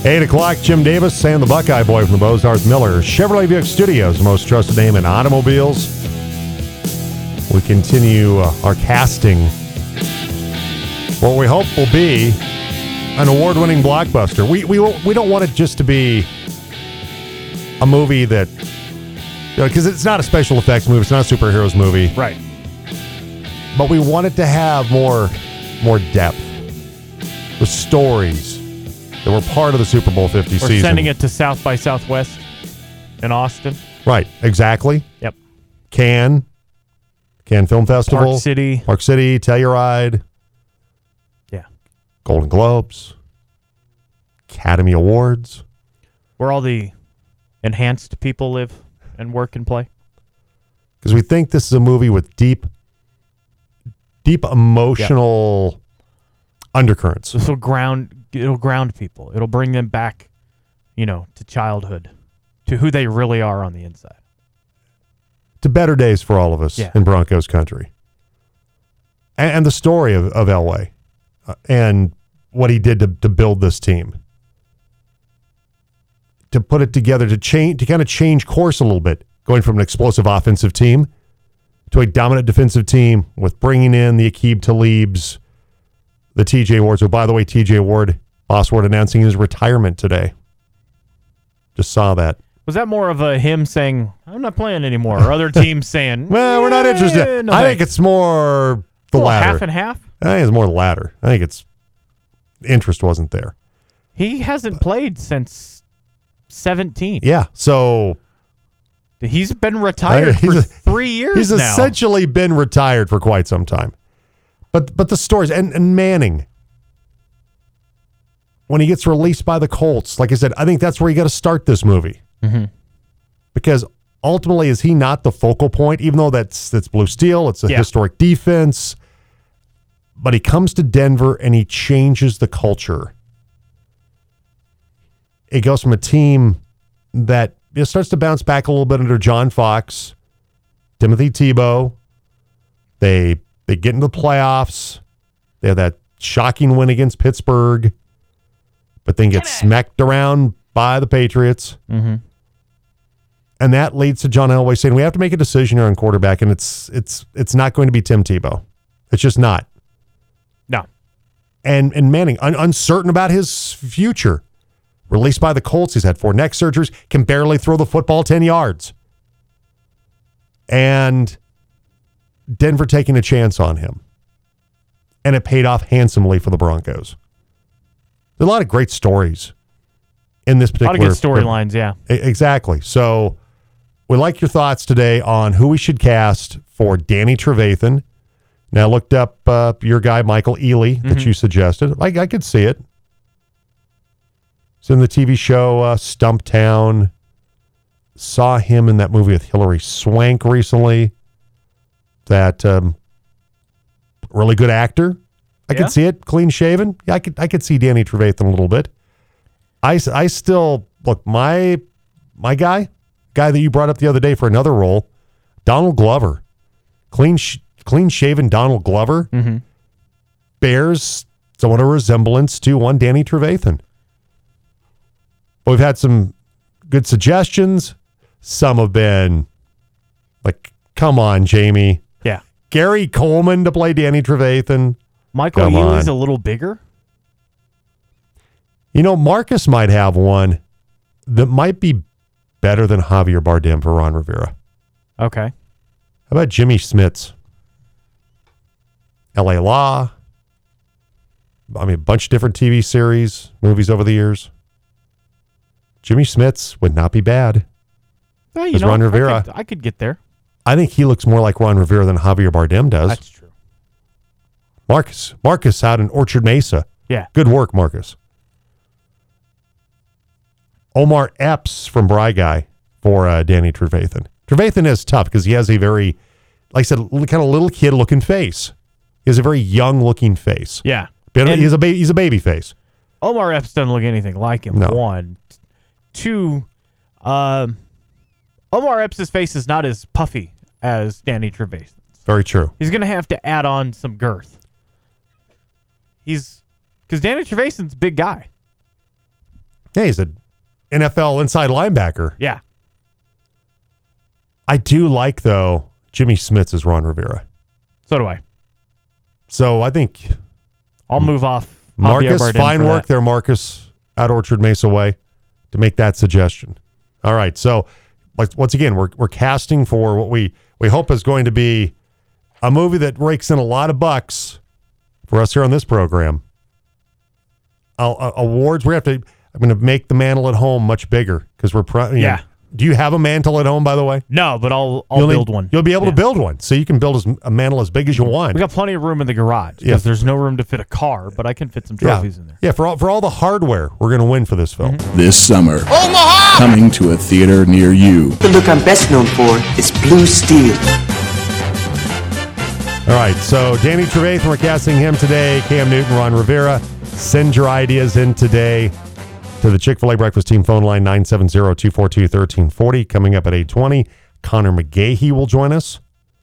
8 o'clock, Jim Davis and the Buckeye Boy from the Bozarth Miller Chevrolet Buick Studios, the most trusted name in automobiles. We continue our casting what we hope will be an award-winning blockbuster. We don't want it just to be a movie that, because it's not a special effects movie, it's not a superheroes movie. Right. But we want it to have more depth. The stories that were part of the Super Bowl 50 season. We're sending it to South by Southwest in Austin. Right, exactly. Yep. Cannes Film Festival. Park City, Telluride. Yeah. Golden Globes. Academy Awards. Where all the enhanced people live and work and play. Because we think this is a movie with deep emotional undercurrents. It'll ground people. It'll bring them back, to childhood, to who they really are on the inside. To better days for all of us in Broncos country. And the story of Elway and what he did to build this team. To put it together, to kind of change course a little bit, going from an explosive offensive team to a dominant defensive team with bringing in the Aqib Talibs, the TJ Wards. So, by the way, TJ Ward, Boss Ward, announcing his retirement today. Just saw that. Was that more of a him saying, I'm not playing anymore, or other teams saying, well, we're not interested? No, I think it's more the latter. Half and half? I think it's more the latter. I think it's interest wasn't there. He hasn't played since 17. Yeah, so he's been retired for 3 years He's now. essentially been retired for quite some time. But the stories, and Manning, when he gets released by the Colts, like I said, I think that's where you got to start this movie. Mm-hmm. Because ultimately, is he not the focal point? Even though that's Blue Steel, it's a historic defense. But he comes to Denver and he changes the culture. It goes from a team that starts to bounce back a little bit under John Fox, Timothy Tebow. They get into the playoffs. They have that shocking win against Pittsburgh, but then get smacked around by the Patriots. Mm-hmm. And that leads to John Elway saying, we have to make a decision here on quarterback, and it's not going to be Tim Tebow. It's just not. No. And Manning, uncertain about his future. Released by the Colts. He's had 4 neck surgeries, can barely throw the football 10 yards. And Denver taking a chance on him. And it paid off handsomely for the Broncos. There's a lot of great stories in this particular. A lot of good storylines, yeah. Exactly. So we like your thoughts today on who we should cast for Danny Trevathan. Now, I looked up your guy, Michael Ealy, that you suggested. I could see it. It's in the TV show Stumptown. Saw him in that movie with Hilary Swank recently. That really good actor. I could see it. Clean shaven. Yeah, I could see Danny Trevathan a little bit. I still look my guy that you brought up the other day for another role, Donald Glover. Clean shaven Donald Glover bears somewhat a resemblance to one Danny Trevathan. We've had some good suggestions. Some have been like, come on, Jamie. Yeah. Gary Coleman to play Danny Trevathan. Michael Ealy's a little bigger. Marcus might have one that might be better than Javier Bardem for Ron Rivera. Okay. How about Jimmy Smits? L.A. Law. I mean, a bunch of different TV series, movies over the years. Jimmy Smits would not be bad as Ron Rivera. I could get there. I think he looks more like Ron Rivera than Javier Bardem does. That's true. Marcus out in Orchard Mesa. Yeah. Good work, Marcus. Omar Epps from Bry Guy for Danny Trevathan. Trevathan is tough because he has a very, like I said, kind of little kid-looking face. He has a very young-looking face. Yeah. He's a baby face. Omar Epps doesn't look anything like him. No. 1. 2, Omar Epps' face is not as puffy as Danny Trevathan's. Very true. He's going to have to add on some girth. Because Danny Trevathan's a big guy. Yeah, he's an NFL inside linebacker. Yeah. I do like, though, Jimmy Smits as Ron Rivera. So do I. So I think I'll move off. Marcus, Javier Bardem fine for work that. there, Marcus, at Orchard Mesa Way, to make that suggestion. All right, so once again, we're casting for what we hope is going to be a movie that rakes in a lot of bucks for us here on this program. Awards, I'm going to make the mantle at home much bigger because Yeah. Do you have a mantle at home, by the way? No, but I'll You'll build one. You'll be able to build one, so you can build a mantle as big as you want. We got plenty of room in the garage because Yeah. there's no room to fit a car, but I can fit some trophies in there. Yeah, for all the hardware we're going to win for this film. This summer, coming to a theater near you. The look I'm best known for is Blue Steel. All right, so Danny Trevathan, we're casting him today. Cam Newton, Ron Rivera. Send your ideas in today to the Chick-fil-A Breakfast Team phone line, 970-242-1340. Coming up at 8:20, Connor McGahee will join us.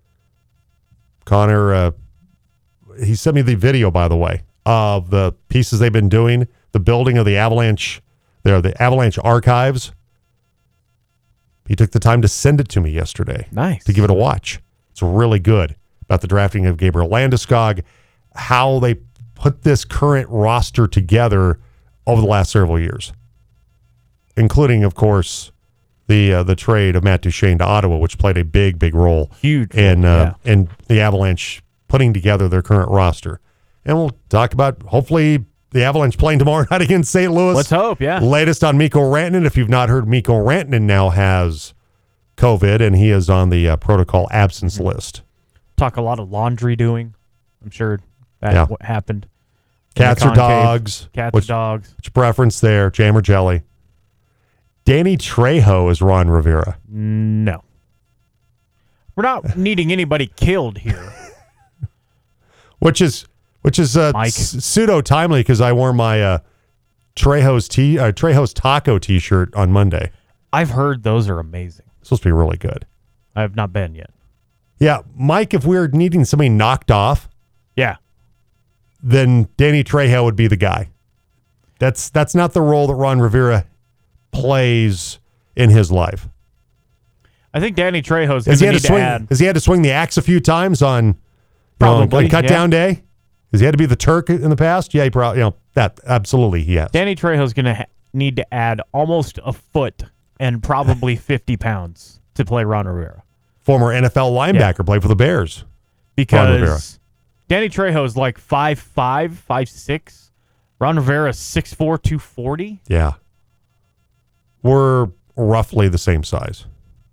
Connor, he sent me the video, by the way, of the pieces they've been doing, the building of the Avalanche, the Avalanche archives. He took the time to send it to me yesterday. Nice. To give it a watch. It's really good about the drafting of Gabriel Landeskog, how they put this current roster together over the last several years, including, of course, the trade of Matt Duchene to Ottawa, which played a big role Huge in role, in the Avalanche putting together their current roster. And we'll talk about, hopefully, the Avalanche playing tomorrow night against St. Louis. Let's hope, yeah. Latest on Mikko Rantanen. If you've not heard, Mikko Rantanen now has COVID, and he is on the protocol absence list. Talk a lot of laundry doing. I'm sure that what happened. Cats or dogs? Cats or dogs. Which preference there? Jam or jelly? Danny Trejo is Ron Rivera. No. We're not needing anybody killed here. Which is Mike. pseudo timely because I wore my Trejo's taco T-shirt on Monday. I've heard those are amazing. It's supposed to be really good. I have not been yet. Yeah, Mike, if we're needing somebody knocked off, Yeah. then Danny Trejo would be the guy. That's not the role that Ron Rivera plays in his life. I think Danny Trejo's going to need to add. Has he had to swing the axe a few times on Probably, on cut yeah. down day? Has he had to be the Turk in the past? Yeah, he probably, that absolutely he has. Danny Trejo's going to need to add almost a foot and probably 50 pounds to play Ron Rivera. Former NFL linebacker, played for the Bears. Ron Rivera. Because Danny Trejo is like 5'5", 5'6". Ron Rivera is 6'4", 240. Yeah. We're roughly the same size.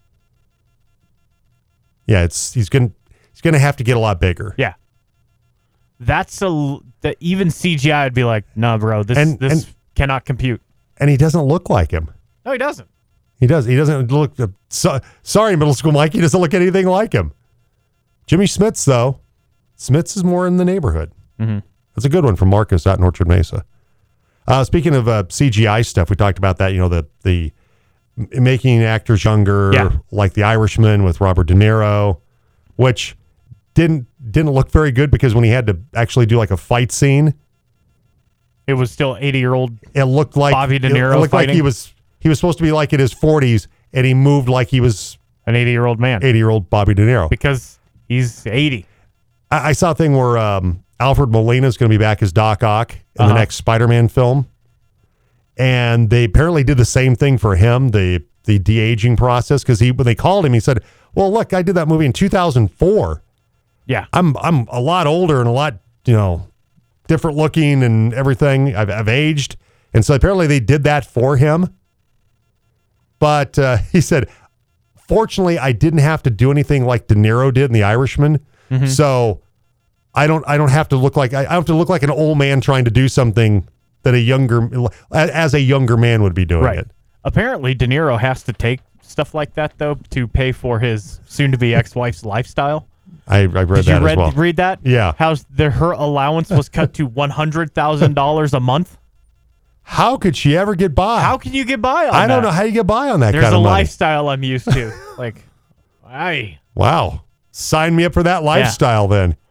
Yeah, he's going to have to get a lot bigger. Yeah. That's even CGI would be like, no, bro, this cannot compute. And he doesn't look like him. No, he doesn't. He doesn't look. Sorry, middle school Mike. He doesn't look anything like him. Jimmy Smits, though. Smits is more in the neighborhood. Mm-hmm. That's a good one from Marcus out in Orchard Mesa. Speaking of CGI stuff, we talked about that. The making actors younger, like The Irishman with Robert De Niro, which didn't look very good because when he had to actually do like a fight scene, it was still 80-year-old. It looked like Bobby De Niro It looked fighting. like he was supposed to be like in his 40s, and he moved like he was an 80-year-old man. 80-year-old Bobby De Niro. Because he's 80. I saw a thing where Alfred Molina is going to be back as Doc Ock in the next Spider-Man film. And they apparently did the same thing for him, the de-aging process, because when they called him, he said, well, look, I did that movie in 2004. Yeah. I'm a lot older and a lot, different looking and everything. I've aged. And so apparently they did that for him. But he said, fortunately, I didn't have to do anything like De Niro did in The Irishman. Mm-hmm. So I don't have to look like I have to look like an old man trying to do something that a younger man would be doing it. Apparently, De Niro has to take stuff like that though to pay for his soon-to-be ex-wife's lifestyle. I read Did that you as well. read that? Yeah. How her allowance was cut to $100,000 a month. How could she ever get by? How can you get by on that? I don't know how you get by on that There's kind of money. There's a lifestyle I'm used to. Wow. Sign me up for that lifestyle then.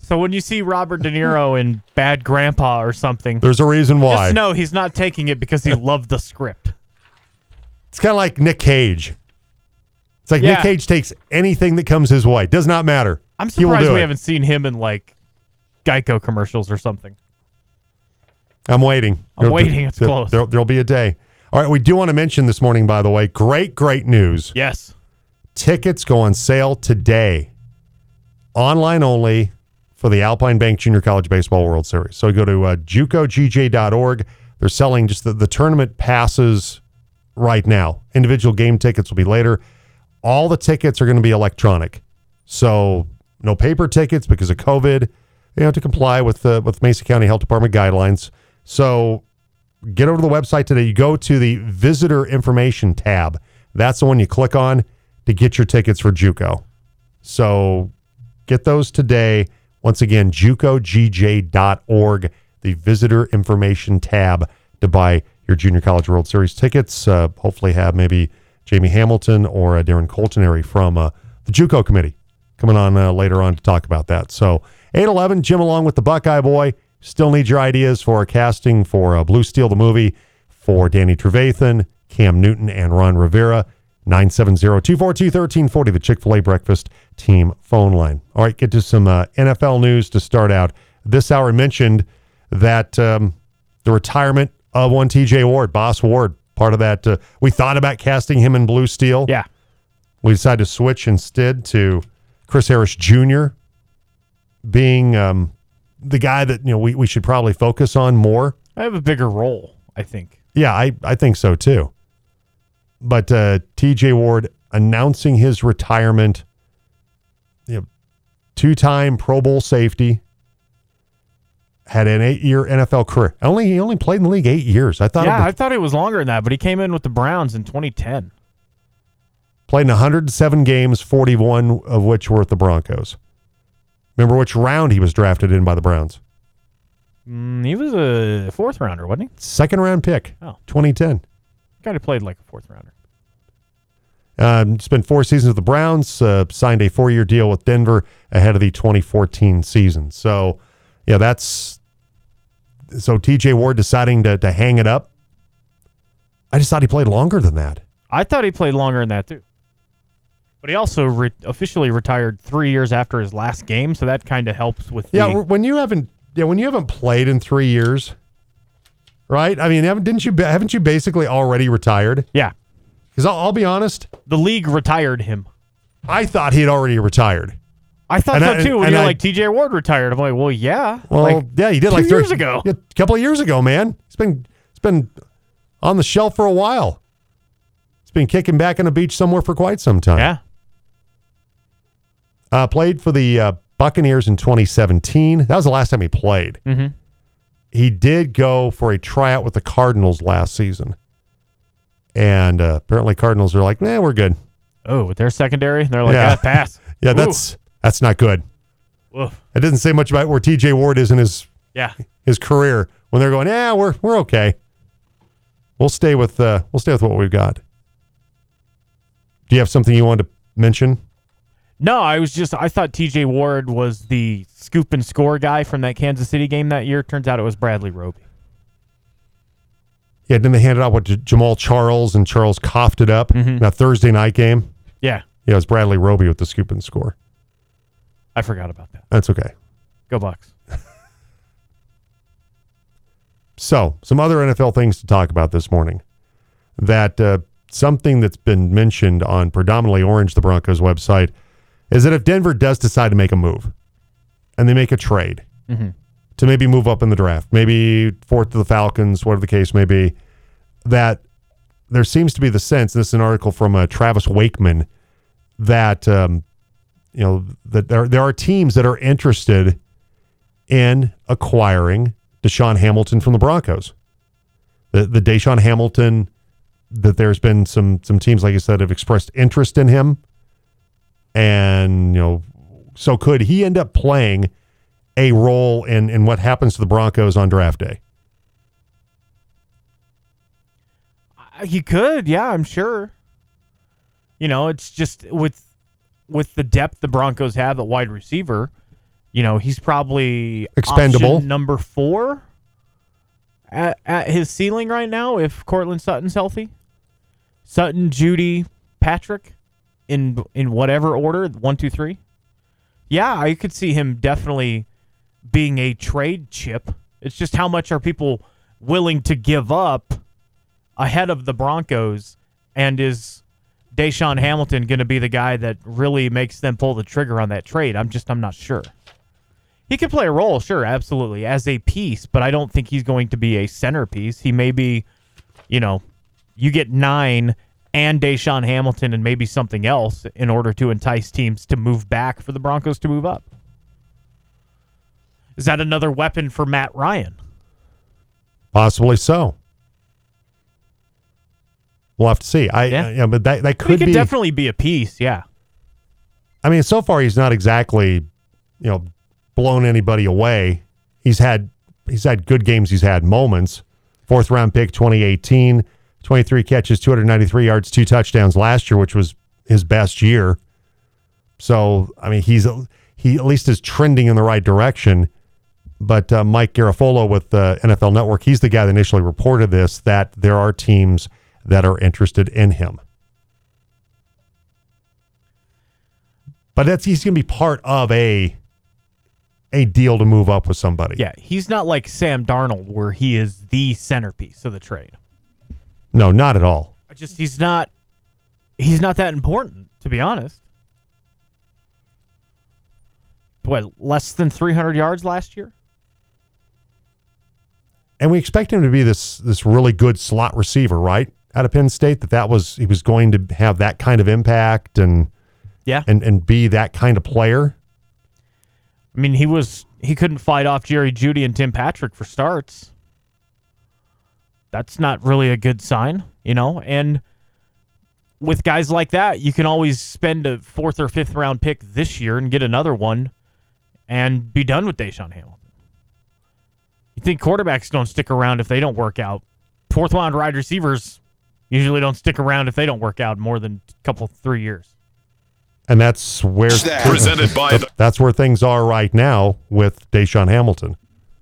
So when you see Robert De Niro in Bad Grandpa or something, There's a reason why. just know he's not taking it because he loved the script. It's kind of like Nick Cage. It's like Yeah. Nick Cage takes anything that comes his way. Does not matter. I'm He will surprised do we it. haven't seen him in like Geico commercials or something. I'm waiting. I'm waiting. It's close. There'll be a day. All right. We do want to mention this morning, by the way, great news. Yes. Tickets go on sale today. Online only for the Alpine Bank Junior College Baseball World Series. So go to JUCOGJ.org. They're selling just the tournament passes right now. Individual game tickets will be later. All the tickets are going to be electronic. So no paper tickets because of COVID. You have to comply with Mesa County Health Department guidelines. So get over to the website today. You go to the visitor information tab. That's the one you click on to get your tickets for JUCO. So get those today. Once again, JUCOGJ.org, the visitor information tab to buy your Junior College World Series tickets. Hopefully have maybe Jamie Hamilton or Darren Coltonary from the JUCO committee coming on later on to talk about that. So 8:11, Jim along with the Buckeye Boy. Still need your ideas for casting for Blue Steel, the movie, for Danny Trevathan, Cam Newton, and Ron Rivera. 970-242-1340, the Chick-fil-A Breakfast Team phone line. All right, get to some NFL news to start out. This hour mentioned that the retirement of one TJ Ward, Boss Ward, part of that. We thought about casting him in Blue Steel. Yeah. We decided to switch instead to Chris Harris Jr. being the guy that we should probably focus on more. I have a bigger role, I think. Yeah, I think so too. But TJ Ward announcing his retirement, two-time Pro Bowl safety, had an 8-year NFL career. He only played in the league 8 years. I thought it was longer than that, but he came in with the Browns in 2010. Played in 107 games, 41 of which were with the Broncos. Remember which round he was drafted in by the Browns? He was a fourth rounder, wasn't he? Second round pick, 2010. Kind of played like a fourth rounder. Spent 4 seasons with the Browns, signed a 4-year deal with Denver ahead of the 2014 season. So, so TJ Ward deciding to hang it up. I just thought he played longer than that. I thought he played longer than that, too. But he also officially retired 3 years after his last game, so that kind of helps with when you haven't played in 3 years, right? I mean, haven't you basically already retired? Yeah. Because I'll be honest, the league retired him. I thought he had already retired. I thought so too. When you're like TJ Ward retired, I'm like, well, yeah. Well, yeah, he did 2 years ago. A couple of years ago, man. It's been on the shelf for a while. It's been kicking back on the beach somewhere for quite some time. Yeah. Played for the Buccaneers in 2017. That was the last time he played. Mm-hmm. He did go for a tryout with the Cardinals last season. And apparently Cardinals are like, we're good. Oh, with their secondary? They're like, pass. Yeah, that's not good. Oof. It doesn't say much about where TJ Ward is in his career when they're going, we're okay. We'll stay with what we've got. Do you have something you wanted to mention? No, I thought TJ Ward was the scoop and score guy from that Kansas City game that year. Turns out it was Bradley Roby. Yeah, then they handed out to Jamal Charles, and Charles coughed it up in that Thursday night game. Yeah. Yeah, it was Bradley Roby with the scoop and score. I forgot about that. That's okay. Go Bucks. So, some other NFL things to talk about this morning. That something that's been mentioned on predominantly Orange, the Broncos website, is that if Denver does decide to make a move and they make a trade to maybe move up in the draft, maybe fourth to the Falcons, whatever the case may be, that there seems to be the sense, this is an article from Travis Wakeman, that that there are teams that are interested in acquiring Deshaun Hamilton from the Broncos. The Deshaun Hamilton, that there's been some teams, like I said, have expressed interest in him. And, so could he end up playing a role in what happens to the Broncos on draft day? He could, yeah, I'm sure. It's just with the depth the Broncos have at wide receiver, He's probably Expendable. option number 4 at his ceiling right now if Cortland Sutton's healthy. Sutton, Judy, Patrick in whatever order, 1, 2, 3. Yeah, I could see him definitely being a trade chip. It's just how much are people willing to give up ahead of the Broncos, and is Deshaun Hamilton going to be the guy that really makes them pull the trigger on that trade? I'm not sure. He could play a role, sure, absolutely, as a piece, but I don't think he's going to be a centerpiece. He may be, you get 9 and Deshaun Hamilton and maybe something else in order to entice teams to move back for the Broncos to move up. Is that another weapon for Matt Ryan? Possibly so. We'll have to see. But that could could definitely be a piece, yeah. I mean, so far he's not exactly, blown anybody away. He's had good games. He's had moments. 4th round pick, 2018, 23 catches, 293 yards, 2 touchdowns last year, which was his best year. So, I mean, he at least is trending in the right direction. But Mike Garafolo with NFL Network, he's the guy that initially reported this, that there are teams that are interested in him. But he's going to be part of a deal to move up with somebody. Yeah, he's not like Sam Darnold where he is the centerpiece of the trade. No, not at all. He's not that important, to be honest. What, less than 300 yards last year? And we expect him to be this really good slot receiver, right? Out of Penn State, he was going to have that kind of impact and be that kind of player. I mean, he couldn't fight off Jerry Jeudy and Tim Patrick for starts. That's not really a good sign, and with guys like that, you can always spend a 4th or 5th round pick this year and get another one and be done with Deshaun Hamilton. You think quarterbacks don't stick around if they don't work out. 4th round wide receivers usually don't stick around if they don't work out more than a couple, 3 years. And that's where that's where things are right now with Deshaun Hamilton.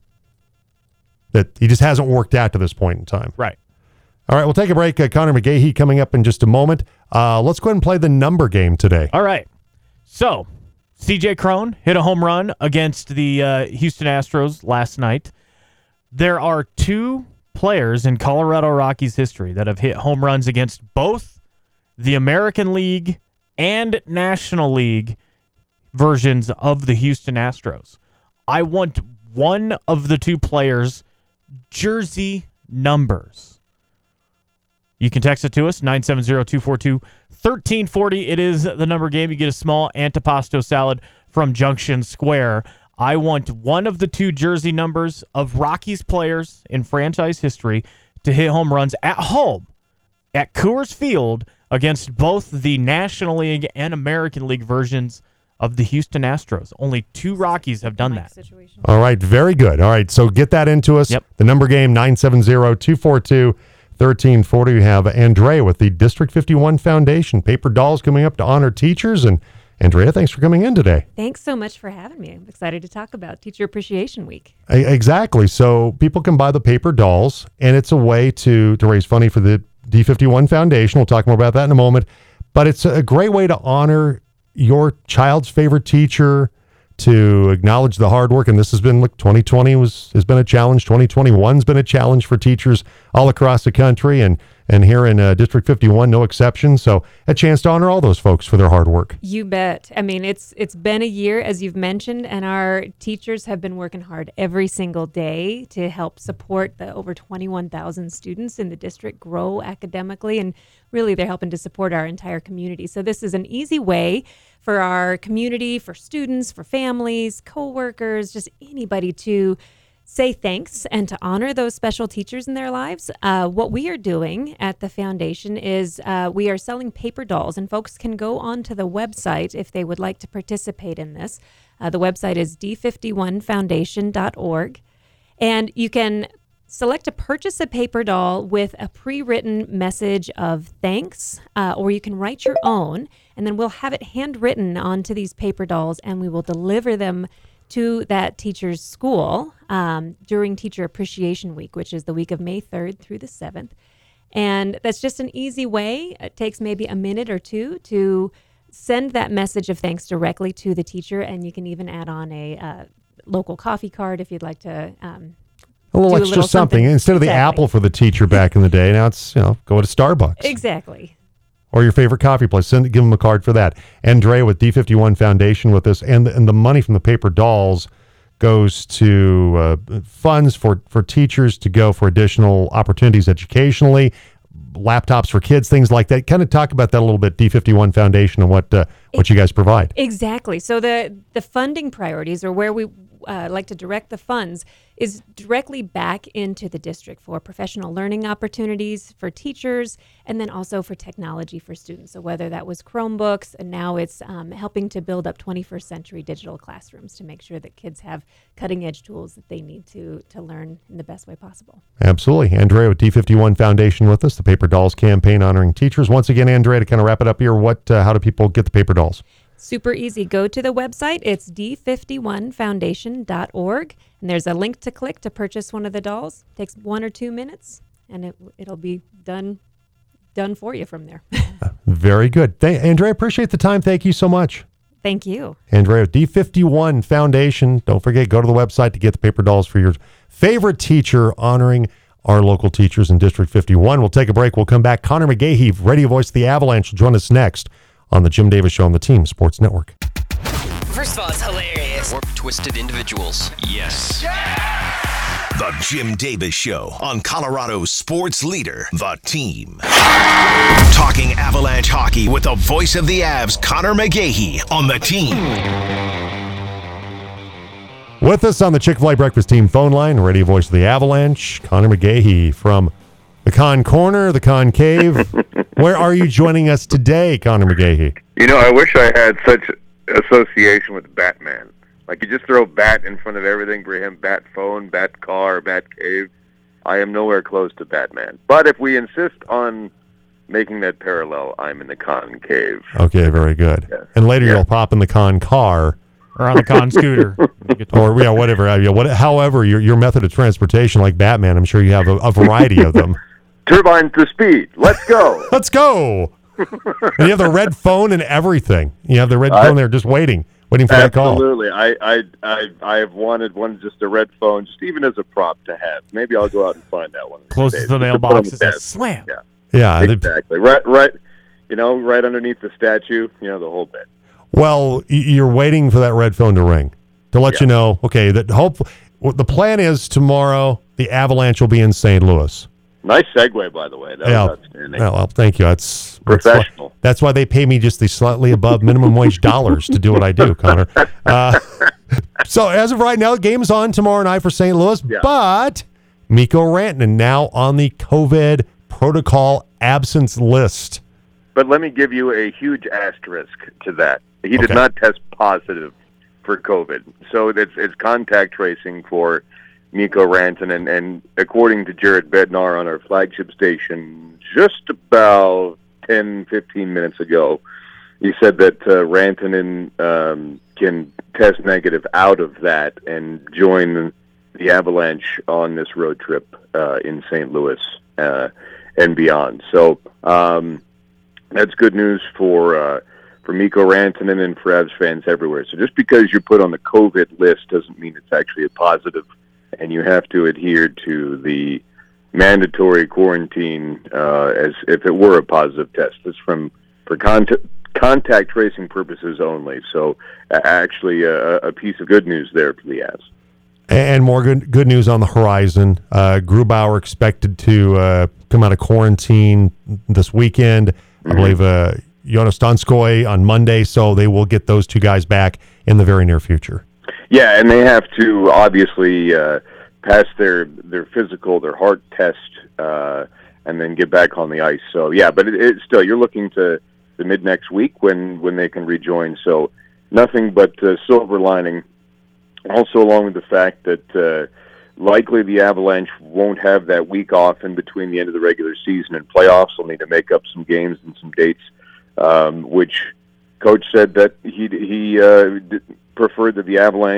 That he just hasn't worked out to this point in time. Right. All right, we'll take a break. Connor McGahee coming up in just a moment. Let's go ahead and play the number game today. All right. So, C.J. Cron hit a home run against the Houston Astros last night. There are 2 players in Colorado Rockies history that have hit home runs against both the American League and National League versions of the Houston Astros. I want one of the 2 players' jersey numbers. You can text it to us, 970-242-1340. It is the number game. You get a small antipasto salad from Junction Square. I want one of the 2 jersey numbers of Rockies players in franchise history to hit home runs at home at Coors Field against both the National League and American League versions of the Houston Astros. Only 2 Rockies have done that. All right, very good. All right, so get that into us. Yep. The number game, 970-242-1340. We have Andrea with the District 51 Foundation. Paper dolls coming up to honor teachers. And Andrea, thanks for coming in today. Thanks so much for having me. I'm excited to talk about Teacher Appreciation Week. Exactly. So people can buy the paper dolls, and it's a way to raise money for the D51 Foundation. We'll talk more about that in a moment. But it's a great way to honor your child's favorite teacher, to acknowledge the hard work. And this has been, 2020 has been a challenge. 2021's been a challenge for teachers all across the country. And here in District 51, no exception. So a chance to honor all those folks for their hard work. You bet. I mean, it's been a year, as you've mentioned, and our teachers have been working hard every single day to help support the over 21,000 students in the district grow academically. And really, they're helping to support our entire community. So this is an easy way for our community, for students, for families, coworkers, just anybody to say thanks and to honor those special teachers in their lives. What we are doing at the foundation is we are selling paper dolls, and folks can go onto the website if they would like to participate in this. The website is d51foundation.org, and you can select to purchase a paper doll with a pre-written message of thanks, or you can write your own, and then we'll have it handwritten onto these paper dolls, and we will deliver them to that teacher's school during Teacher Appreciation Week, which is the week of May 3rd through the 7th. And that's just an easy way. It takes maybe a minute or two to send that message of thanks directly to the teacher, and you can even add on a local coffee card if you'd like to A little do extra something. Instead of the Exactly. apple for the teacher back in the day, now it's, go to Starbucks. Exactly. Or your favorite coffee place. Give them a card for that. Andrea with D51 Foundation with us. And the money from the paper dolls goes to funds for teachers to go for additional opportunities educationally, laptops for kids, things like that. Kind of talk about that a little bit, D51 Foundation, and what you guys provide. Exactly. So the funding priorities, or where we like to direct the funds, is directly back into the district for professional learning opportunities for teachers, and then also for technology for students. So whether that was Chromebooks, and now it's helping to build up 21st century digital classrooms to make sure that kids have cutting edge tools that they need to learn in the best way possible. Absolutely. Andrea with D51 Foundation with us, the Paper Dolls campaign honoring teachers. Once again, Andrea, to kind of wrap it up here, how do people get the paper dolls? Super easy. Go to the website. It's d51foundation.org, and there's a link to click to purchase one of the dolls. Takes 1 or 2 minutes, and it'll be done for you from there. Very good. Andrea, appreciate the time. Thank you so much. Thank you. Andrea, D51 Foundation. Don't forget, go to the website to get the paper dolls for your favorite teacher, honoring our local teachers in District 51. We'll take a break. We'll come back. Connor McGahey, radio voice of the Avalanche, will join us next on the Jim Davis Show on the Team Sports Network. First of all, it's hilarious. Or twisted individuals. Yes. The Jim Davis Show on Colorado's sports leader, The Team. Talking Avalanche hockey with the voice of the Avs, Connor McGahey, on The Team. With us on the Chick-fil-A Breakfast Team phone line, radio voice of the Avalanche, Connor McGahey from the Con Corner, the Concave. Where are you joining us today, Connor McGahey? I wish I had such association with Batman. Like, you just throw Bat in front of everything for him, Bat phone, Bat car, Bat cave. I am nowhere close to Batman. But if we insist on making that parallel, I'm in the Concave. Okay, very good. Yes. And later you'll pop in the Con car. Or on the con scooter. Or, whatever. However, your method of transportation, like Batman, I'm sure you have a variety of them. Turbine to speed. Let's go. Let's go. And you have the red phone and everything. You have the red phone there just waiting for that call. Absolutely. I have wanted one, just a red phone, just even as a prop to have. Maybe I'll go out and find that one. Closest to the mailbox is a slam. Yeah. Yeah. Exactly. Right. Right underneath the statue, the whole bit. Well, you're waiting for that red phone to ring to let you know, okay, that the plan is tomorrow the Avalanche will be in St. Louis. Nice segue, by the way. That was outstanding. Well, thank you. That's professional. That's why they pay me just the slightly above minimum wage dollars to do what I do, Connor. So as of right now, the game's on tomorrow night for St. Louis, but Mikko Rantanen now on the COVID protocol absence list. But let me give you a huge asterisk to that. He did not test positive for COVID. So it's contact tracing for Mikko Rantanen, and according to Jared Bednar on our flagship station just about 10-15 minutes ago, he said that Rantanen can test negative out of that and join the Avalanche on this road trip in St. Louis and beyond. So that's good news for Mikko Rantanen and for Avs fans everywhere. So just because you're put on the COVID list doesn't mean it's actually a positive, and you have to adhere to the mandatory quarantine as if it were a positive test. It's for contact tracing purposes only. So actually a piece of good news there for the Avs. And more good news on the horizon. Grubauer expected to come out of quarantine this weekend. I believe Jonas Donskoy on Monday, so they will get those two guys back in the very near future. Yeah, and they have to obviously pass their physical, their heart test, and then get back on the ice. So, yeah, but it's still, you're looking to the mid-next week when they can rejoin. So nothing but silver lining. Also, along with the fact that likely the Avalanche won't have that week off in between the end of the regular season and playoffs. They'll need to make up some games and some dates, which Coach said that he preferred that the Avalanche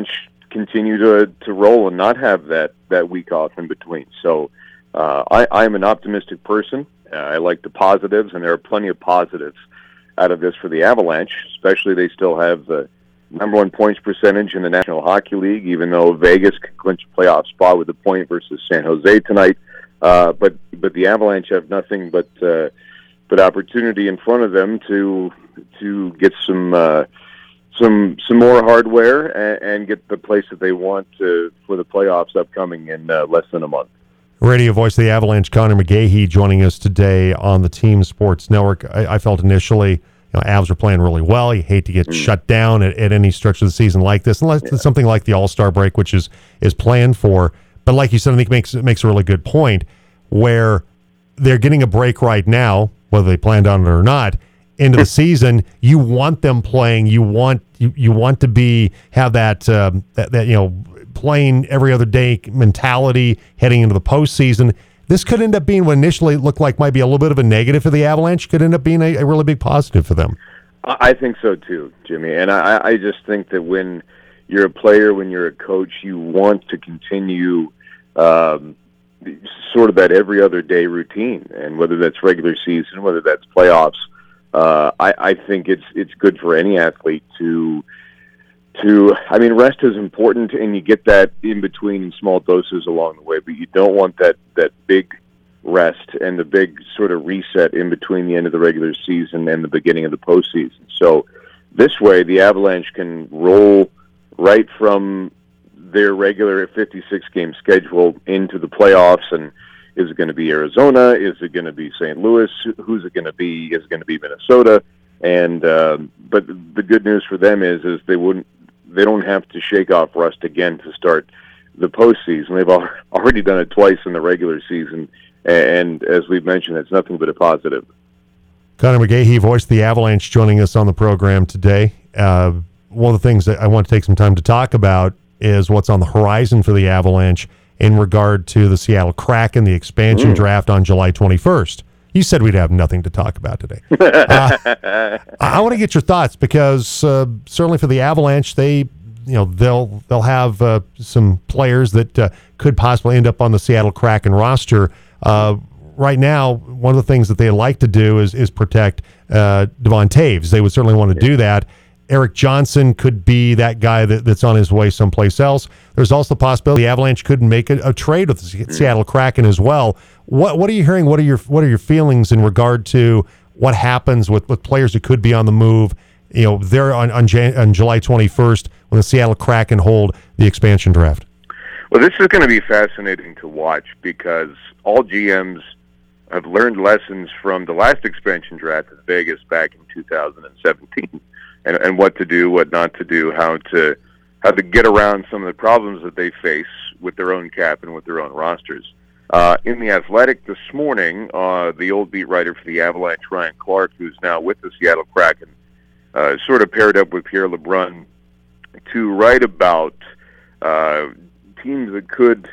continue to roll and not have that week off in between. So I'm an optimistic person. I like the positives, and there are plenty of positives out of this for the Avalanche, especially they still have the number 1 points percentage in the National Hockey League, even though Vegas can clinch a playoff spot with a point versus San Jose tonight. But the Avalanche have nothing but opportunity in front of them to get some more hardware and get the place that they want for the playoffs upcoming in less than a month. Radio voice of the Avalanche, Connor McGahey, joining us today on the Team Sports Network. I felt initially, Avs are playing really well. You hate to get shut down at any stretch of the season like this, unless it's something like the All-Star break, which is planned for. But like you said, I think it makes a really good point where they're getting a break right now, whether they planned on it or not, into the season. You want them playing. You want to have that playing every other day mentality heading into the postseason. This could end up being what initially looked like might be a little bit of a negative for the Avalanche, could end up being a really big positive for them. I think so too, Jimmy. And I just think that when you're a player, when you're a coach, you want to continue sort of that every other day routine. And whether that's regular season, whether that's playoffs, I think it's good for any athlete to rest is important, and you get that in between in small doses along the way, but you don't want that big rest and the big sort of reset in between the end of the regular season and the beginning of the postseason. So this way, the Avalanche can roll right from their regular 56-game schedule into the playoffs. And is it going to be Arizona? Is it going to be St. Louis? Who's it going to be? Is it going to be Minnesota? And but the good news for them is they don't have to shake off rust again to start the postseason. They've already done it twice in the regular season, and as we've mentioned, it's nothing but a positive. Connor McGahey, voice of the Avalanche, joining us on the program today. One of the things that I want to take some time to talk about is what's on the horizon for the Avalanche in regard to the Seattle Kraken, the expansion draft on July 21st. You said we'd have nothing to talk about today. I want to get your thoughts because certainly for the Avalanche, they'll have some players that could possibly end up on the Seattle Kraken roster. Right now, one of the things that they like to do is protect Devon Toews. They would certainly want to do that. Erik Johnson could be that guy that's on his way someplace else. There's also the possibility the Avalanche could make a trade with the Seattle Kraken as well. What are you hearing? What are your feelings in regard to what happens with players who could be on the move? They're on July 21st when the Seattle Kraken hold the expansion draft. Well, this is going to be fascinating to watch because all GMs have learned lessons from the last expansion draft in Vegas back in 2017. And what to do, what not to do, how to get around some of the problems that they face with their own cap and with their own rosters. In The Athletic this morning, the old beat writer for the Avalanche, Ryan Clark, who's now with the Seattle Kraken, sort of paired up with Pierre LeBrun to write about teams that could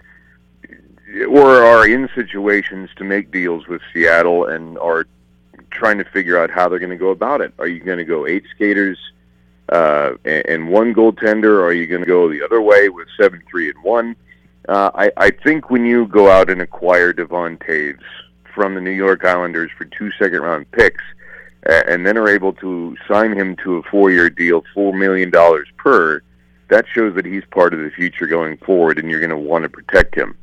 or are in situations to make deals with Seattle and are trying to figure out how they're going to go about it. Are you going to go 8 skaters and 1 goaltender, or are you going to go the other way with 7-3-1? I think when you go out and acquire Devon Toews from the New York Islanders for 2 second-round picks and then are able to sign him to a 4-year deal, $4 million per, that shows that he's part of the future going forward, and you're going to want to protect him.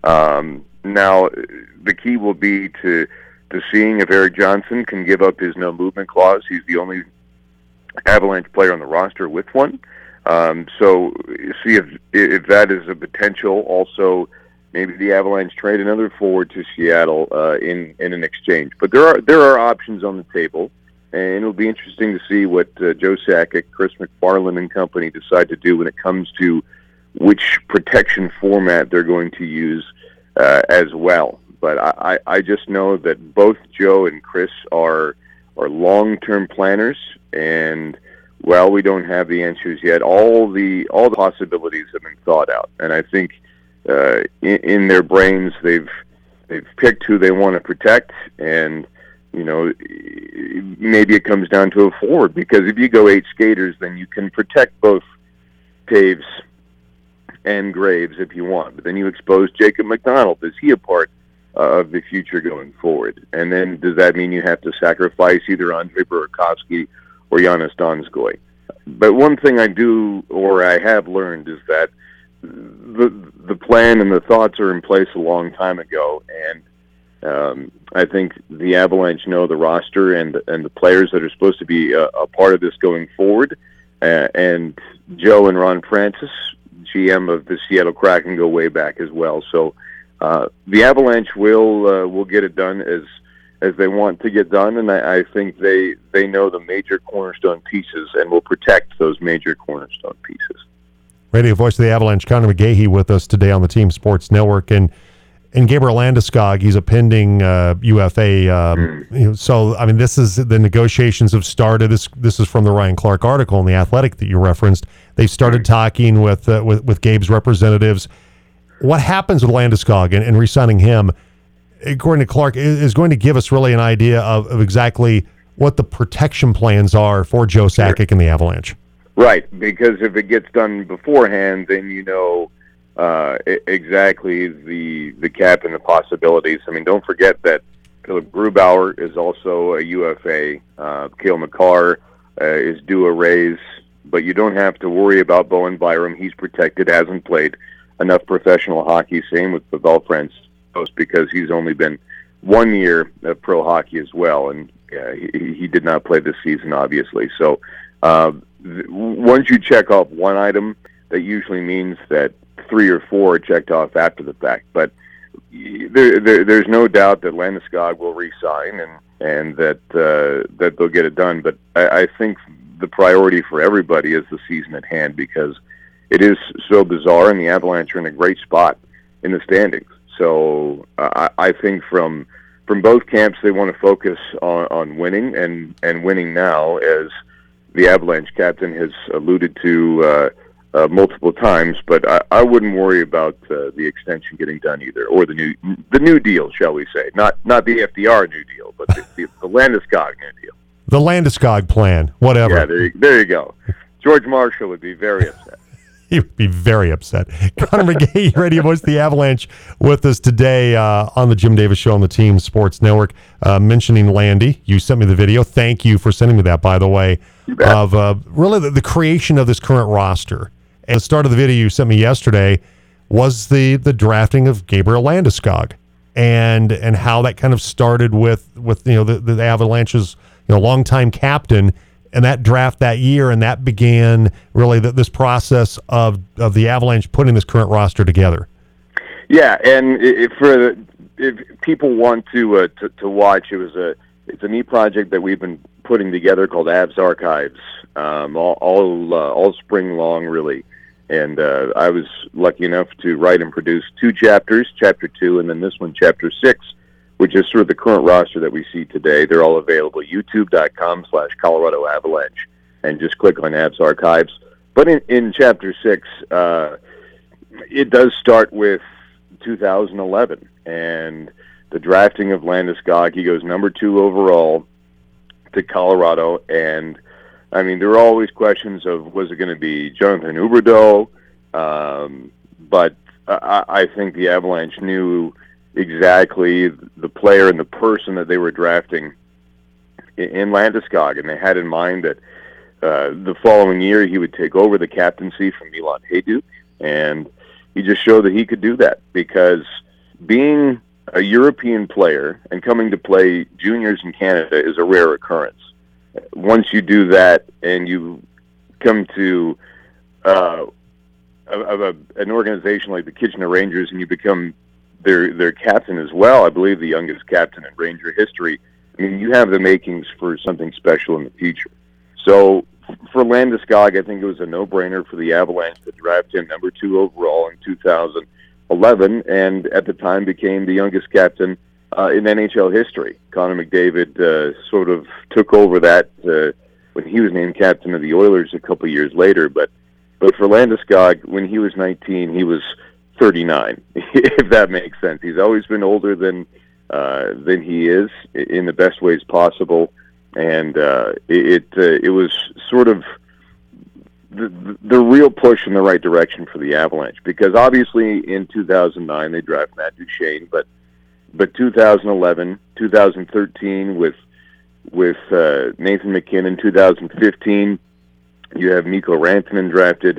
Now, the key will be to seeing if Erik Johnson can give up his no-movement clause. He's the only Avalanche player on the roster with one. So see if that is a potential. Also, maybe the Avalanche trade another forward to Seattle in an exchange. But there are options on the table, and it'll be interesting to see what Joe Sakic, Chris McFarland, and company decide to do when it comes to which protection format they're going to use as well. But I just know that both Joe and Chris are long-term planners, and while we don't have the answers yet, all the possibilities have been thought out. And I think in their brains they've picked who they want to protect, and maybe it comes down to a forward, because if you go 8 skaters, then you can protect both Toews and Graves if you want, but then you expose Jacob McDonald. Is he a part of the future going forward? And then does that mean you have to sacrifice either Andre Burakovsky or Giannis Donskoy? But one thing I have learned is that the plan and the thoughts are in place a long time ago, and I think the Avalanche know the roster and the players that are supposed to be a part of this going forward. And Joe and Ron Francis, GM of the Seattle Kraken, go way back as well. So the Avalanche will get it done as they want to get done, and I think they know the major cornerstone pieces and will protect those major cornerstone pieces. Radio voice of the Avalanche, Connor McGahey, with us today on the Team Sports Network, and Gabriel Landeskog, he's a pending UFA. So, I mean, this is the negotiations have started. This is from the Ryan Clark article in The Athletic that you referenced. They've started talking with Gabe's representatives. What happens with Landeskog and re-signing him, according to Clark, is going to give us really an idea of exactly what the protection plans are for Joe Sakic and the Avalanche. Right, because if it gets done beforehand, then you know exactly the cap and the possibilities. I mean, don't forget that Philip Grubauer is also a UFA. Cale Makar is due a raise, but you don't have to worry about Bowen Byram. He's protected, hasn't played enough professional hockey. Same with Pavel Francouz, because he's only been 1 year of pro hockey as well, and he did not play this season, obviously. So once you check off one item, that usually means that 3 or 4 are checked off after the fact. But there's no doubt that Landeskog will re-sign and that they'll get it done. But I think the priority for everybody is the season at hand, because it is so bizarre, and the Avalanche are in a great spot in the standings. So I think from both camps, they want to focus on winning and winning now, as the Avalanche captain has alluded to multiple times. But I wouldn't worry about the extension getting done either, or the new deal, shall we say? Not the FDR new deal, but the Landeskog new deal. The Landeskog plan, whatever. Yeah, there you go. George Marshall would be very upset. He would be very upset. Connor McGahey, radio voice of the Avalanche, with us today on the Jim Davis Show on the Team Sports Network, mentioning Landy. You sent me the video. Thank you for sending me that, by the way, of really the creation of this current roster. And the start of the video you sent me yesterday was the drafting of Gabriel Landeskog, and how that kind of started with the Avalanche's longtime captain, and that draft that year, and that began really this process of the Avalanche putting this current roster together. Yeah, and if people want to watch, it's a neat project that we've been putting together called Avs Archives all spring long, really. And I was lucky enough to write and produce 2 chapters, Chapter 2, and then this one, Chapter 6, which is sort of the current roster that we see today. They're all available, youtube.com/Colorado Avalanche, and just click on Avs Archives. But in Chapter 6, it does start with 2011 and the drafting of Landeskog. He goes number 2 overall to Colorado, and I mean, there were always questions of, was it going to be Jonathan Huberdeau? But I think the Avalanche knew exactly the player and the person that they were drafting in Landeskog, and they had in mind that the following year he would take over the captaincy from Milan Hajduk, and he just showed that he could do that, because being a European player and coming to play juniors in Canada is a rare occurrence. Once you do that and you come to an organization like the Kitchener Rangers and you become their captain as well, I believe the youngest captain in Ranger history, I mean, you have the makings for something special in the future. So for Landeskog, I think it was a no-brainer for the Avalanche to draft him number 2 overall in 2011, and at the time became the youngest captain in NHL history. Connor McDavid sort of took over that when he was named captain of the Oilers a couple years later. But for Landeskog, when he was 19, he was 39, if that makes sense. He's always been older than he is, in the best ways possible. And it was sort of the real push in the right direction for the Avalanche, because obviously in 2009 they draft Matt Duchene, but 2011, 2013 with Nathan McKinnon, 2015 you have Mikko Rantanen drafted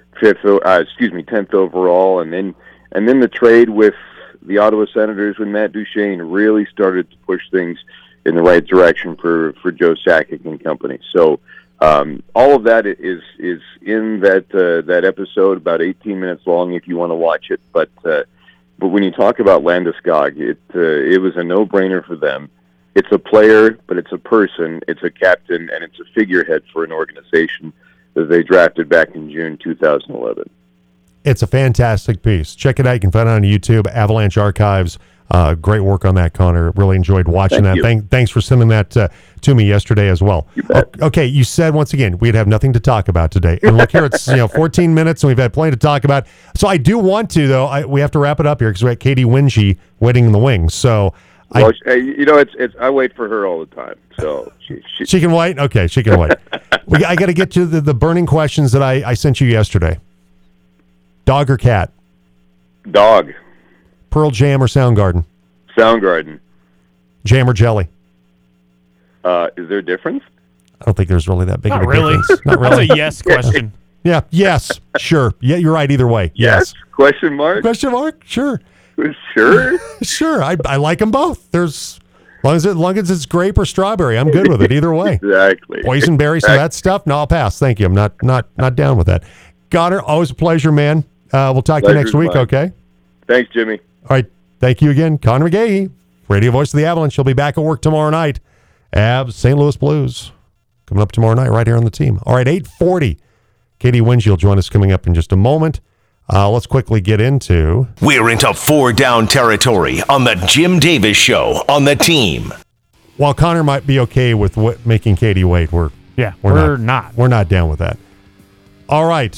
10th overall, and then the trade with the Ottawa Senators when Matt Duchene really started to push things in the right direction for Joe Sakic and company. So all of that is in that episode, about 18 minutes long if you want to watch it. But when you talk about Landeskog, it was a no-brainer for them. It's a player, but it's a person, it's a captain, and it's a figurehead for an organization that they drafted back in June 2011. It's a fantastic piece. Check it out. You can find it on YouTube, Avalanche Archives. Great work on that, Connor. Really enjoyed watching that. Thanks for sending that to me yesterday as well. You bet. Okay, you said once again we'd have nothing to talk about today, and look here, it's 14 minutes, and we've had plenty to talk about. So I do want to, though. We have to wrap it up here because we're at Katie Winge waiting in the wings. So well, it's I wait for her all the time. So she can wait. Okay, she can wait. I got to get to the burning questions that I sent you yesterday. Dog or cat? Dog. Pearl Jam or Soundgarden? Soundgarden. Jam or jelly? Is there a difference? I don't think there's really that big Not of a really. difference. Not really. That's a yes question. Yeah. Yes. Sure. Yeah, you're right either way. Yes. Question mark? Question mark? Sure. Sure. Sure. I like them both. There's as long as it's grape or strawberry, I'm good with it either way. Exactly. Boysenberry, some of that stuff. No, I'll pass. Thank you. I'm not down with that. Connor, always a pleasure, man. We'll talk to you next week. Mine. Okay. Thanks, Jimmy. All right. Thank you again, Connor McGahey, radio voice of the Avalanche. She'll be back at work tomorrow night. Avs, St. Louis Blues, coming up tomorrow night right here on the team. All right, 8:40. Katie Winge will join us coming up in just a moment. Let's quickly get into... We're into 4 down territory on the Jim Davis Show on the team. While Connor might be okay with making Katie wait, we're not. We're not down with that. All right.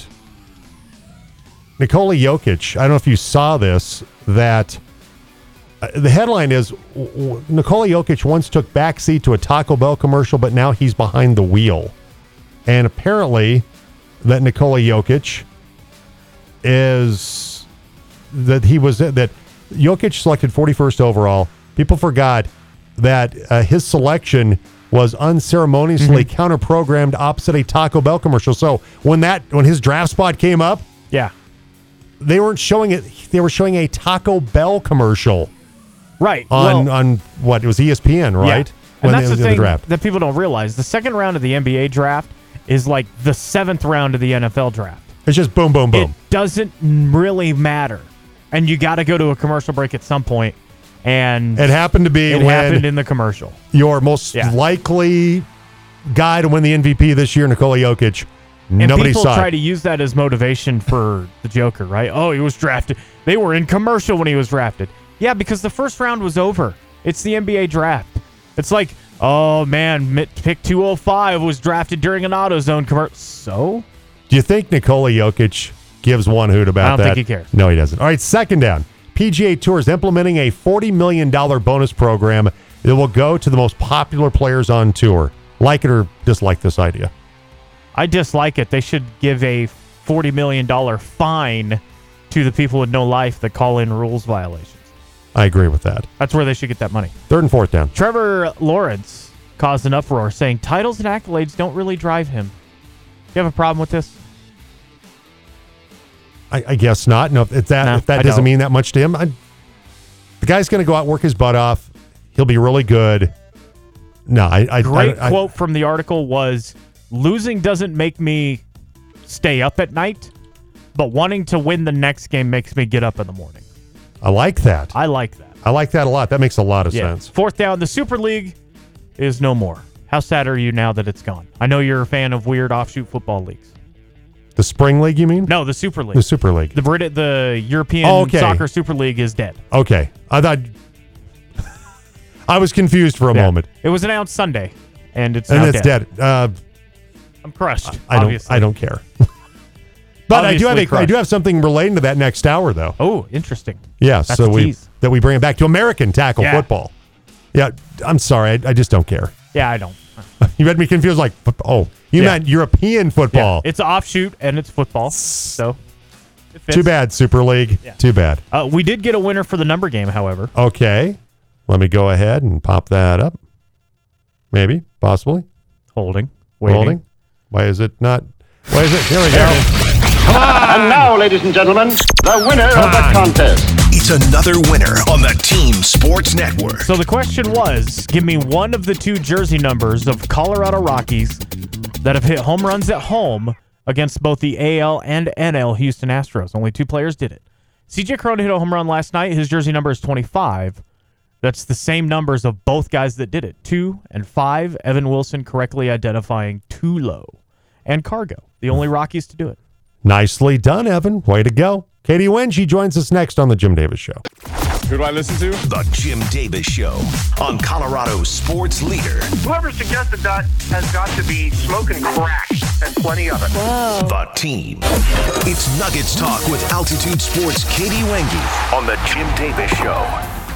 Nikola Jokic, I don't know if you saw this, that the headline is Nikola Jokic once took backseat to a Taco Bell commercial, but now he's behind the wheel. And apparently that Nikola Jokic that Jokic selected 41st overall. People forgot that his selection was unceremoniously counter-programmed opposite a Taco Bell commercial. So when his draft spot came up, they weren't showing it. They were showing a Taco Bell commercial, right? On what it was ESPN, right? Yeah. And that's the thing that people don't realize. The second round of the NBA draft is like the 7th round of the NFL draft. It's just boom, boom, boom. It doesn't really matter, and you got to go to a commercial break at some point. And it happened to be happened in the commercial. Your most likely guy to win the MVP this year, Nikola Jokic. And nobody people saw try it. to use that as motivation for the Joker, right? Oh, he was drafted. They were in commercial when he was drafted. Yeah, because the first round was over. It's the NBA draft. It's like, oh man, pick 205 was drafted during an AutoZone commercial. So? Do you think Nikola Jokic gives one hoot about that? I don't think he cares. No, he doesn't. All right, second down. PGA Tour is implementing a $40 million bonus program that will go to the most popular players on tour. Like it or dislike this idea? I dislike it. They should give a $40 million fine to the people with no life that call in rules violations. I agree with that. That's where they should get that money. Third and fourth down. Trevor Lawrence caused an uproar saying titles and accolades don't really drive him. You have a problem with this? I guess not. No, if that doesn't mean that much to him, the guy's going to go out and work his butt off. He'll be really good. No, Great quote from the article was, losing doesn't make me stay up at night, but wanting to win the next game makes me get up in the morning. I like that. I like that. I like that a lot. That makes a lot of sense. Fourth down, the Super League is no more. How sad are you now that it's gone? I know you're a fan of weird offshoot football leagues. The Spring League, you mean? No, the Super League. The Super League. The European Soccer Super League is dead. Okay. I thought... I was confused for a moment. It was announced Sunday, and it's dead. I'm crushed. I don't care. But I do have something relating to that next hour, though. Oh, interesting. Yeah, That's so we bring it back to American tackle football. Yeah, I'm sorry, I just don't care. Yeah, I don't. You had me confused. Like, you meant European football. Yeah, it's an offshoot and it's football. So it fits. Too bad, Super League. Yeah. Too bad. We did get a winner for the number game, however. Okay. Let me go ahead and pop that up. Maybe, possibly. Holding. Waiting. Holding. Why is it not? Why is it? Here we go. Come on! And now, ladies and gentlemen, the winner of the contest. It's another winner on the Team Sports Network. So the question was, give me one of the two jersey numbers of Colorado Rockies that have hit home runs at home against both the AL and NL Houston Astros. Only two players did it. CJ Cron hit a home run last night. His jersey number is 25. That's the same numbers of both guys that did it. 2 and 5. Evan Wilson correctly identifying Tulo and Cargo, the only Rockies to do it. Nicely done, Evan. Way to go. Katie Wengie joins us next on The Jim Davis Show. Who do I listen to? The Jim Davis Show on Colorado's sports leader. Whoever suggested that has got to be smoking crack, and plenty of it. Whoa. The Team. It's Nuggets Talk with Altitude Sports' Katie Wengie on The Jim Davis Show.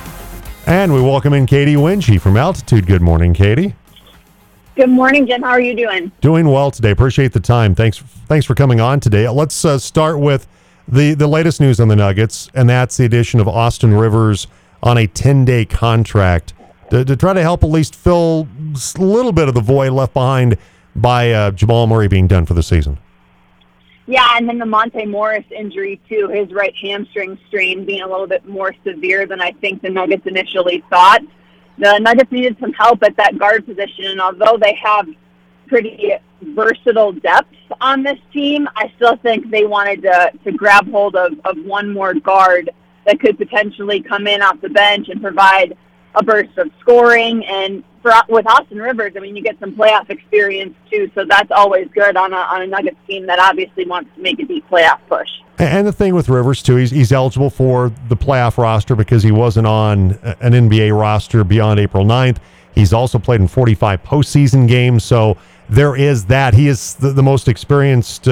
And we welcome in Katie Wengie from Altitude. Good morning, Katie. Good morning, Jim. How are you doing? Doing well today. Appreciate the time. Thanks for coming on today. Let's start with the latest news on the Nuggets, and that's the addition of Austin Rivers on a 10-day contract to try to help at least fill a little bit of the void left behind by Jamal Murray being done for the season. Yeah, and then the Monte Morris injury, too, his right hamstring strain being a little bit more severe than I think the Nuggets initially thought. The Nuggets needed some help at that guard position, and although they have pretty versatile depth on this team, I still think they wanted to grab hold of one more guard that could potentially come in off the bench and provide a burst of scoring. And with Austin Rivers, I mean, you get some playoff experience too, so that's always good on a Nuggets team that obviously wants to make a deep playoff push. And the thing with Rivers, too, he's eligible for the playoff roster because he wasn't on an NBA roster beyond April 9th. He's also played in 45 postseason games, so there is that. He is the most experienced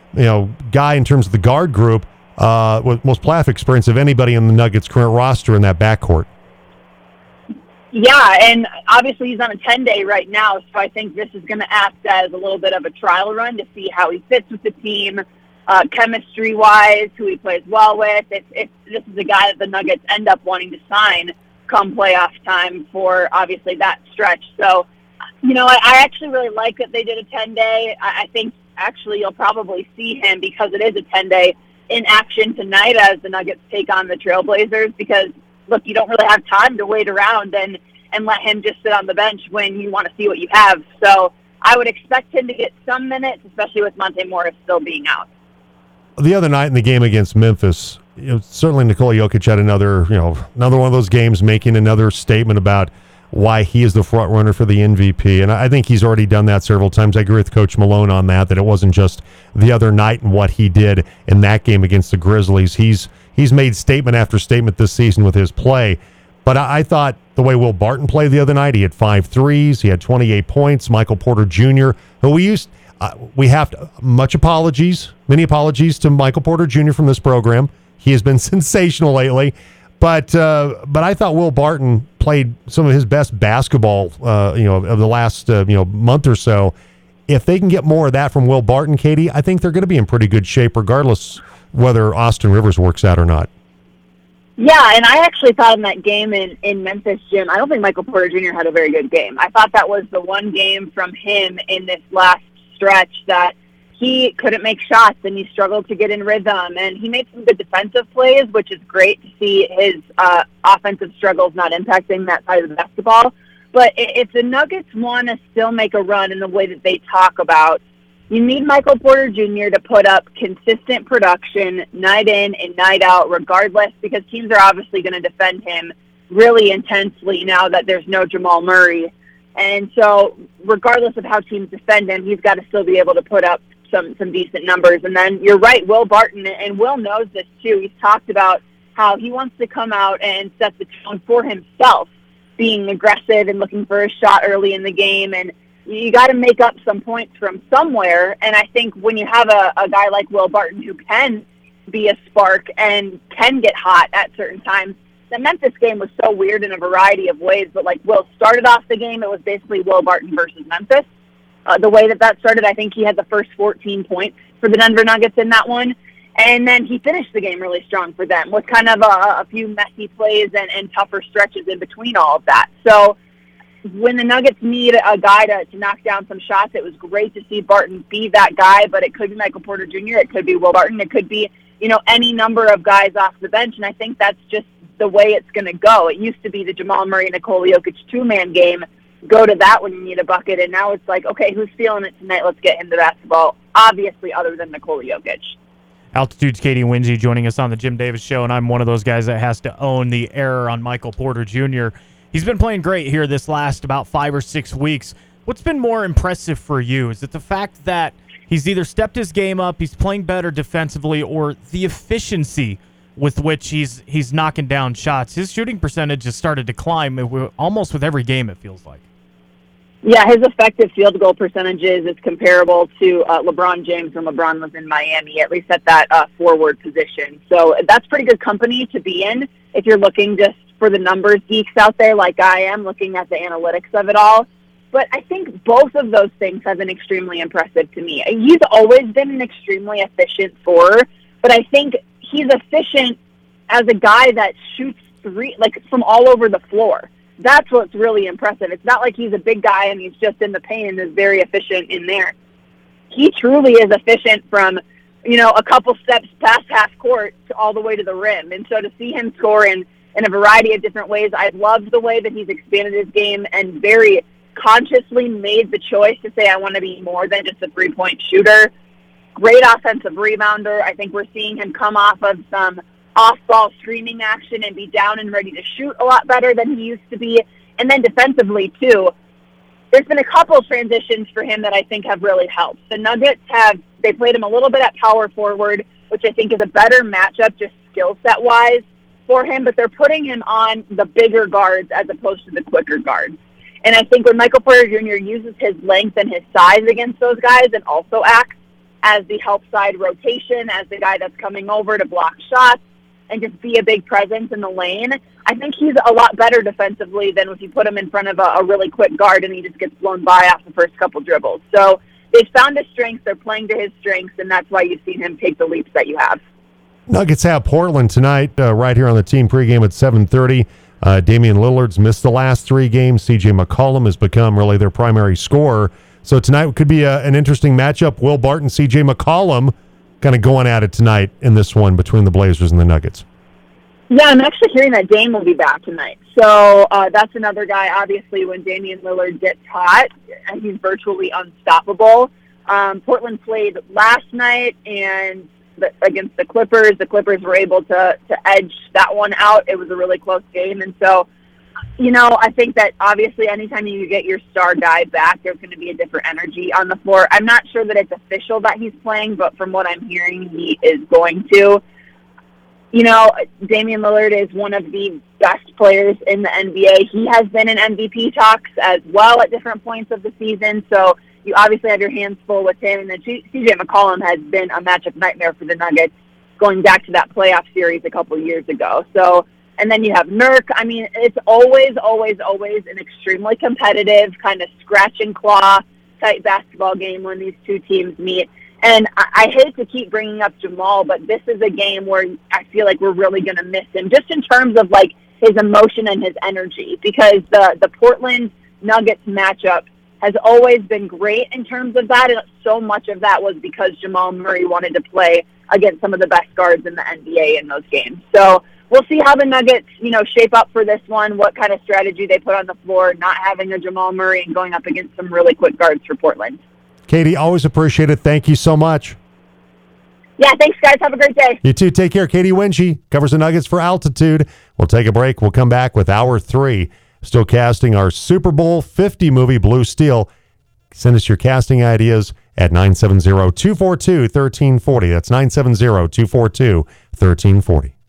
guy in terms of the guard group, with most playoff experience of anybody in the Nuggets' current roster in that backcourt. Yeah, and obviously he's on a 10-day right now, so I think this is going to act as a little bit of a trial run to see how he fits with the team, chemistry-wise, who he plays well with. This is a guy that the Nuggets end up wanting to sign come playoff time for, obviously, that stretch. So, I actually really like that they did a 10-day. I think, actually, you'll probably see him, because it is a 10-day, in action tonight as the Nuggets take on the Trailblazers, because look, you don't really have time to wait around and let him just sit on the bench when you want to see what you have. So I would expect him to get some minutes, especially with Monte Morris still being out. The other night in the game against Memphis, certainly Nikola Jokic had another one of those games, making another statement about why he is the front runner for the MVP. And I think he's already done that several times. I agree with Coach Malone on that it wasn't just the other night and what he did in that game against the Grizzlies. He's made statement after statement this season with his play. But I thought the way Will Barton played the other night, he had 5 threes, he had 28 points. Michael Porter Jr., who many apologies to Michael Porter Jr. from this program. He has been sensational lately. But I thought Will Barton played some of his best basketball, of the last month or so. If they can get more of that from Will Barton, Katie, I think they're going to be in pretty good shape, regardless whether Austin Rivers works out or not. Yeah, and I actually thought in that game in Memphis, Jim, I don't think Michael Porter Jr. had a very good game. I thought that was the one game from him in this last stretch that he couldn't make shots and he struggled to get in rhythm. And he made some good defensive plays, which is great to see his offensive struggles not impacting that side of the basketball. But if the Nuggets want to still make a run in the way that they talk about, you need Michael Porter Jr. to put up consistent production night in and night out regardless, because teams are obviously going to defend him really intensely now that there's no Jamal Murray. And so regardless of how teams defend him, he's got to still be able to put up some decent numbers. And then you're right, Will Barton, and Will knows this too. He's talked about how he wants to come out and set the tone for himself, being aggressive and looking for a shot early in the game. And you got to make up some points from somewhere. And I think when you have a guy like Will Barton who can be a spark and can get hot at certain times, the Memphis game was so weird in a variety of ways, but like Will started off the game, it was basically Will Barton versus Memphis. The way that started, I think he had the first 14 points for the Denver Nuggets in that one. And then he finished the game really strong for them with kind of a few messy plays and tougher stretches in between all of that. So when the Nuggets need a guy to knock down some shots, it was great to see Barton be that guy, but it could be Michael Porter Jr., it could be Will Barton, it could be, any number of guys off the bench, and I think that's just the way it's going to go. It used to be the Jamal Murray, Nikola Jokic two-man game. Go to that when you need a bucket, and now it's like, okay, who's feeling it tonight? Let's get him the basketball, obviously other than Nikola Jokic. Altitude's Katie Winsey joining us on the Jim Davis Show, and I'm one of those guys that has to own the error on Michael Porter Jr. He's been playing great here this last about 5 or 6 weeks. What's been more impressive for you? Is it the fact that he's either stepped his game up, he's playing better defensively, or the efficiency with which he's knocking down shots? His shooting percentage has started to climb almost with every game, it feels like. Yeah, his effective field goal percentages is comparable to LeBron James when LeBron was in Miami, at least at that forward position. So that's pretty good company to be in if you're looking just for the numbers geeks out there like I am, looking at the analytics of it all. But I think both of those things have been extremely impressive to me. He's always been an extremely efficient scorer, but I think he's efficient as a guy that shoots three, like from all over the floor. That's what's really impressive. It's not like he's a big guy and he's just in the paint and is very efficient in there. He truly is efficient from, a couple steps past half court to all the way to the rim. And so to see him score in a variety of different ways, I've loved the way that he's expanded his game and very consciously made the choice to say, I want to be more than just a three-point shooter. Great offensive rebounder. I think we're seeing him come off of some off-ball screening action and be down and ready to shoot a lot better than he used to be. And then defensively, too, there's been a couple transitions for him that I think have really helped. The Nuggets they played him a little bit at power forward, which I think is a better matchup just skill set-wise for him, but they're putting him on the bigger guards as opposed to the quicker guards. And I think when Michael Porter Jr. uses his length and his size against those guys and also acts as the help side rotation, as the guy that's coming over to block shots, and just be a big presence in the lane, I think he's a lot better defensively than if you put him in front of a really quick guard and he just gets blown by off the first couple dribbles. So they've found his strengths, they're playing to his strengths, and that's why you've seen him take the leaps that you have. Nuggets have Portland tonight, right here on the team pregame at 7:30. Damian Lillard's missed the last 3 games. C.J. McCollum has become really their primary scorer. So tonight could be an interesting matchup. Will Barton, C.J. McCollum kind of going at it tonight in this one between the Blazers and the Nuggets. Yeah, I'm actually hearing that Dame will be back tonight. So that's another guy, obviously, when Damian Lillard gets hot, he's virtually unstoppable. Portland played last night and against the Clippers. The Clippers were able to edge that one out. It was a really close game. And so, I think that obviously anytime you get your star guy back, there's going to be a different energy on the floor. I'm not sure that it's official that he's playing, but from what I'm hearing, he is going to. Damian Lillard is one of the best players in the NBA. He has been in MVP talks as well at different points of the season. So you obviously have your hands full with him. And then C.J. McCollum has been a matchup nightmare for the Nuggets going back to that playoff series a couple years ago. So, and then you have Nurk. I mean, it's always an extremely competitive kind of scratch and claw type basketball game when these two teams meet. And I hate to keep bringing up Jamal, but this is a game where I feel like we're really going to miss him, just in terms of like his emotion and his energy, because the Portland Nuggets matchup has always been great in terms of that, and so much of that was because Jamal Murray wanted to play against some of the best guards in the NBA in those games. So we'll see how the Nuggets, shape up for this one, what kind of strategy they put on the floor, not having a Jamal Murray and going up against some really quick guards for Portland. Katie, always appreciate it. Thank you so much. Yeah, thanks, guys. Have a great day. You too. Take care. Katie Winsey covers the Nuggets for Altitude. We'll take a break. We'll come back with Hour 3. Still casting our Super Bowl 50 movie, Blue Steel. Send us your casting ideas at 970-242-1340. That's 970-242-1340.